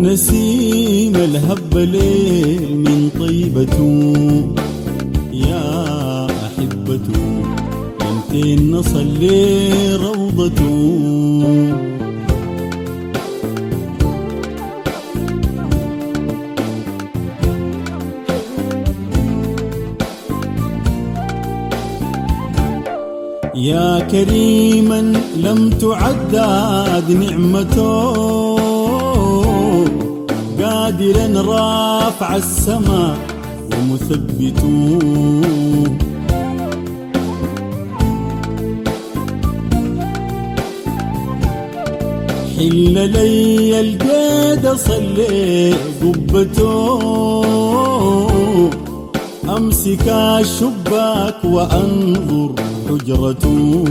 النسيم الهب ليل من طيبته، يا أحبته يمتين نصلي روضته. يا كريما لم تعدد نعمته، قادرا رافع السماء ومثبته. حل لي القيد صلي قبته، أمسك الشباك وأنظر حجرته.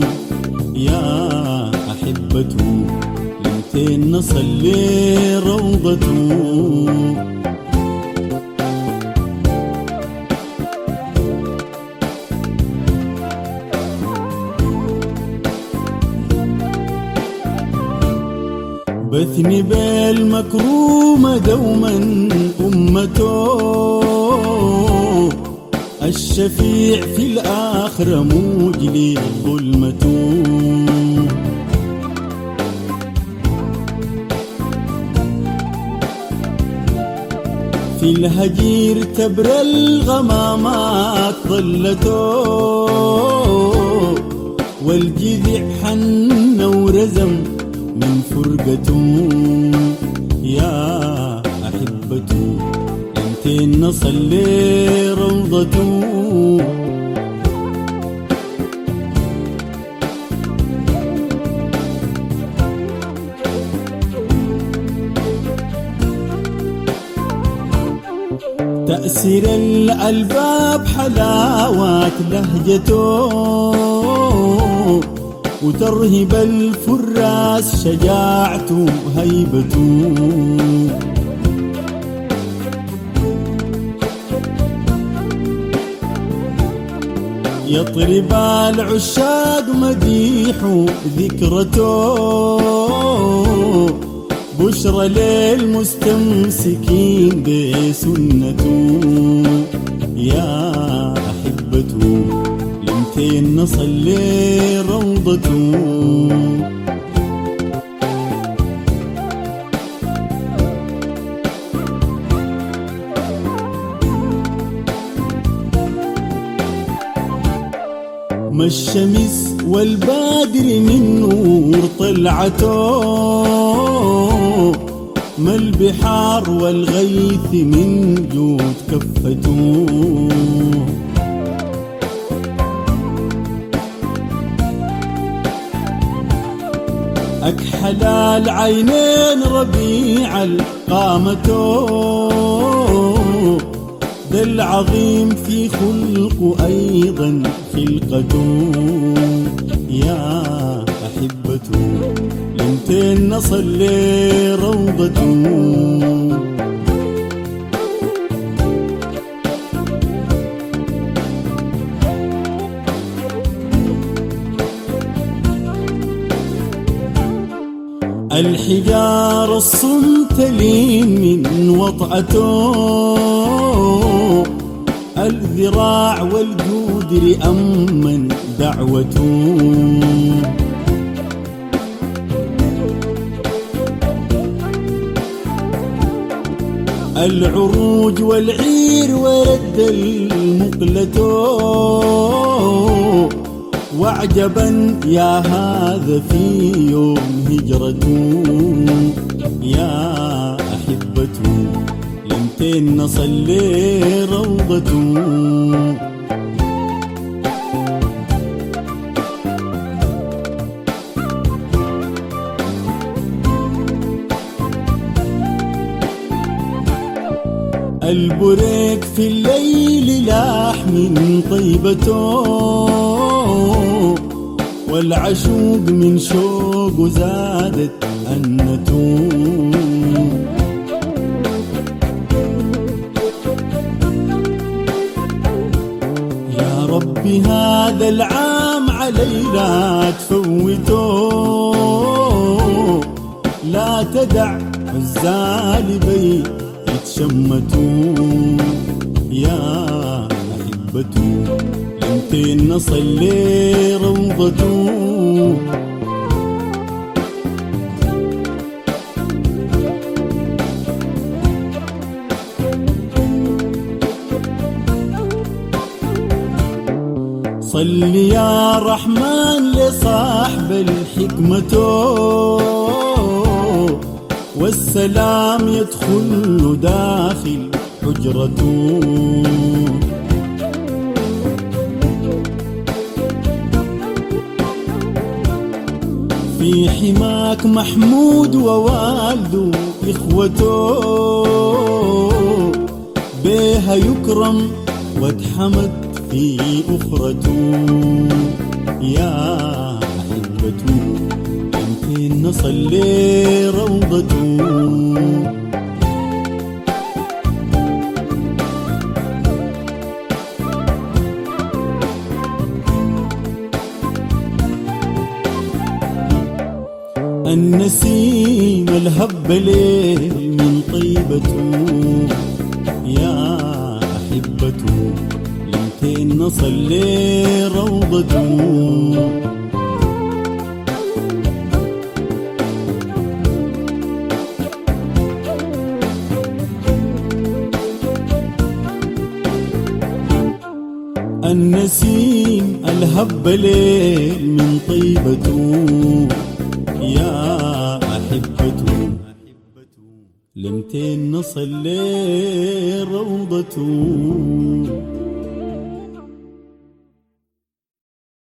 يا أحبته يمتين نصلي روضته. بثني بالمكرومة دوما أمته، الشفيع في الآخرة موجلي ظلمته. في الهجير تبرى الغمامات ظلته، والجذع حن ورزم من فرقته. يا أحبته يمتين نصلي روضته. تأثير الألباب حلاوة لهجته، وترهب الفراس شجاعته هيبته. يطرب العشاق مديح ذكرته، بشرى للمستمسكين بسنته. يا أحبته يمتين نصلي روضته. ما الشمس والبادر من نور طلعته، ما البحار والغيث من جود كفته. أكحل العينين ربيع القامته، ذا العظيم في خلقه أيضا خلقته. يا أحبته يمتين نصلي روضته. الحجار الصمت لين من وطأته، الذراع والجودر أمن دعوته. العروج والعير ورد المقلته، وعجبا يا هذا في يوم هجرته. يا أحبته يمتين نصلي روضته. البريك في الليل لاح من طيبته، والعشوق من شوق زادت أنته. يا ربي هذا العام علي لا تفوته، لا تدع عزال بي يتشمتوا يا أحبته لمتين نصل لروضته صل يا رحمن لصاحب الحكمة والسلام يدخل داخل حجرته في حماك محمود ووالده إخوته بها يكرم واتحمد في أخرته يا أحبته يمكن نصل لروضته النسيم الهب ليل من طيبته يا أحبته لمتين نصل لروضته النسيم الهب ليل من طيبته يا أحبته لمتين نصل لروضته